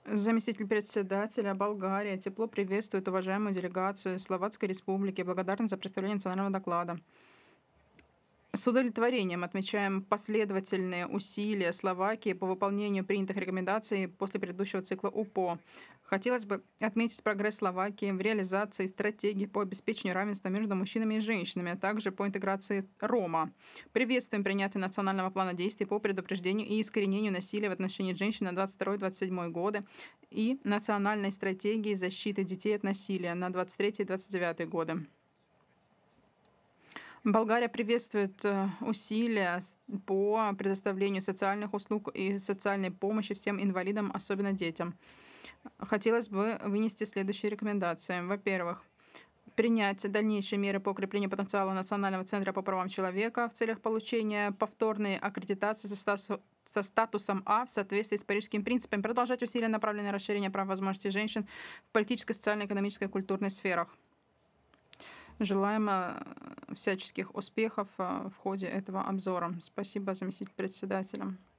Заместитель председателя Болгария тепло приветствует уважаемую делегацию Словацкой Республики, благодарна за представление национального доклада. С удовлетворением отмечаем последовательные усилия Словакии по выполнению принятых рекомендаций после предыдущего цикла УПО. Хотелось бы отметить прогресс Словакии в реализации стратегии по обеспечению равенства между мужчинами и женщинами, а также по интеграции Рома. Приветствуем принятие национального плана действий по предупреждению и искоренению насилия в отношении женщин на 22-27 годы и национальной стратегии защиты детей от насилия на 23-29 годы. Болгария приветствует усилия по предоставлению социальных услуг и социальной помощи всем инвалидам, особенно детям. Хотелось бы вынести следующие рекомендации. Во-первых, принять дальнейшие меры по укреплению потенциала Национального центра по правам человека в целях получения повторной аккредитации со статусом А в соответствии с парижскими принципами, продолжать усилия, направленные на расширение прав и возможностей женщин в политической, социальной, экономической и культурной сферах. Желаем всяческих успехов в ходе этого обзора. Спасибо, заместитель председателя.